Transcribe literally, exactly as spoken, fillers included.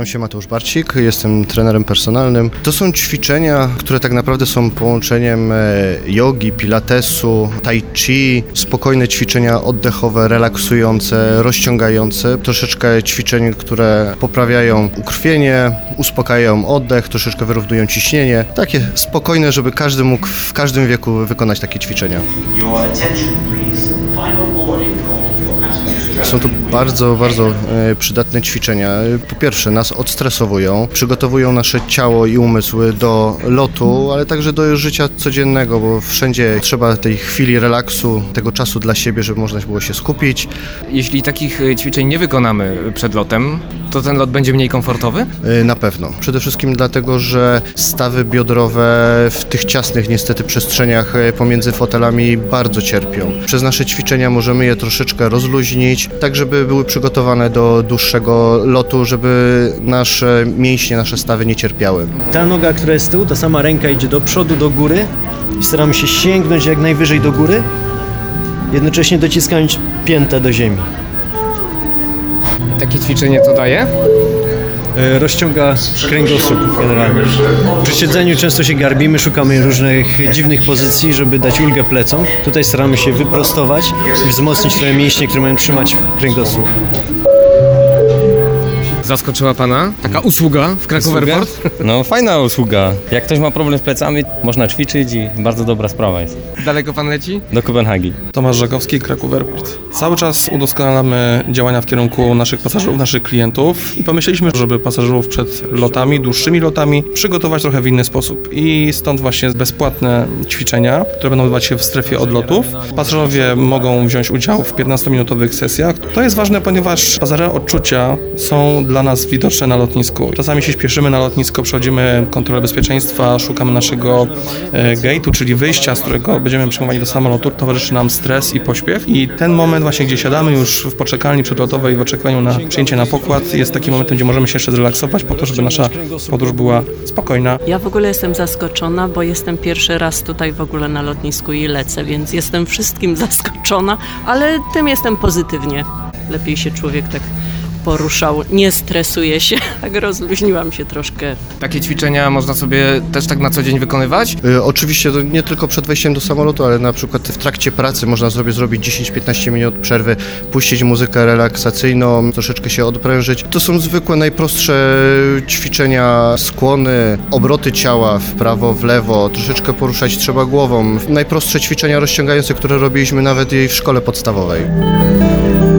Nazywam się Mateusz Barcik, jestem trenerem personalnym. To są ćwiczenia, które tak naprawdę są połączeniem jogi, pilatesu, tai chi, spokojne ćwiczenia oddechowe, relaksujące, rozciągające. Troszeczkę ćwiczeń, które poprawiają ukrwienie, uspokajają oddech, troszeczkę wyrównują ciśnienie. Takie spokojne, żeby każdy mógł w każdym wieku wykonać takie ćwiczenia. Są to bardzo, bardzo przydatne ćwiczenia. Po pierwsze, nas odstresowują, przygotowują nasze ciało i umysły do lotu, ale także do życia codziennego, bo wszędzie trzeba tej chwili relaksu, tego czasu dla siebie, żeby można było się skupić. Jeśli takich ćwiczeń nie wykonamy przed lotem, to ten lot będzie mniej komfortowy? Na pewno. Przede wszystkim dlatego, że stawy biodrowe w tych ciasnych niestety przestrzeniach pomiędzy fotelami bardzo cierpią. Przez nasze ćwiczenia możemy je troszeczkę rozluźnić, tak żeby były przygotowane do dłuższego lotu, żeby nasze mięśnie, nasze stawy nie cierpiały. Ta noga, która jest z tyłu, ta sama ręka idzie do przodu, do góry i staramy się sięgnąć jak najwyżej do góry, jednocześnie dociskając piętę do ziemi. Takie ćwiczenie co daje? Rozciąga kręgosłup generalnie. Przy siedzeniu często się garbimy, szukamy różnych dziwnych pozycji, żeby dać ulgę plecom. Tutaj staramy się wyprostować i wzmocnić trochę mięśnie, które mają trzymać kręgosłup. Zaskoczyła Pana taka usługa w Kraków Airport? No fajna usługa. Jak ktoś ma problem z plecami, można ćwiczyć i bardzo dobra sprawa jest. Daleko Pan leci? Do Kopenhagi. Tomasz Żakowski, Kraków Airport. Cały czas udoskonalamy działania w kierunku naszych pasażerów, naszych klientów i pomyśleliśmy, żeby pasażerów przed lotami, dłuższymi lotami przygotować trochę w inny sposób. I stąd właśnie bezpłatne ćwiczenia, które będą odbywać się w strefie odlotów. Pasażerowie mogą wziąć udział w piętnastominutowych sesjach. To jest ważne, ponieważ pasażerowie odczucia są dla nas widoczne na lotnisku. Czasami się śpieszymy na lotnisko, przechodzimy kontrolę bezpieczeństwa, szukamy naszego e, gate'u, czyli wyjścia, z którego będziemy przyjmowani do samolotu. Towarzyszy nam stres i pośpiech i ten moment właśnie, gdzie siadamy już w poczekalni przedlotowej w oczekiwaniu na przyjęcie na pokład, jest takim momentem, gdzie możemy się jeszcze zrelaksować po to, żeby nasza podróż była spokojna. Ja w ogóle jestem zaskoczona, bo jestem pierwszy raz tutaj w ogóle na lotnisku i lecę, więc jestem wszystkim zaskoczona, ale tym jestem pozytywnie. Lepiej się człowiek tak poruszał, nie stresuje się, tak rozluźniłam się troszkę. Takie ćwiczenia można sobie też tak na co dzień wykonywać? Y, oczywiście to nie tylko przed wejściem do samolotu, ale na przykład w trakcie pracy można sobie zrobić dziesięć do piętnastu minut przerwy, puścić muzykę relaksacyjną, troszeczkę się odprężyć. To są zwykłe, najprostsze ćwiczenia, skłony, obroty ciała w prawo, w lewo, troszeczkę poruszać trzeba głową. Najprostsze ćwiczenia rozciągające, które robiliśmy nawet jej w szkole podstawowej.